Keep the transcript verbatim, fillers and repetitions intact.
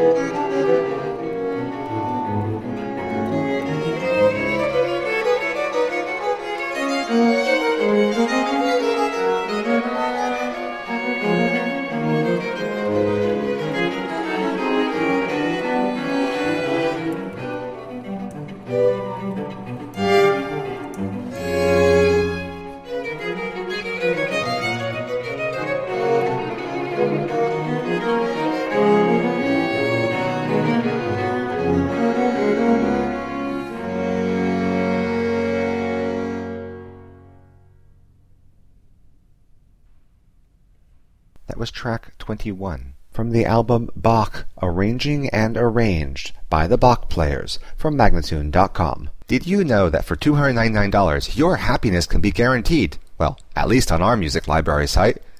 That was track twenty-one from the album Bach, Arranging and Arranged by the Bach Players from Magnatune dot com. Did you know that for two hundred ninety-nine dollars your happiness can be guaranteed? Well, at least on our music library site.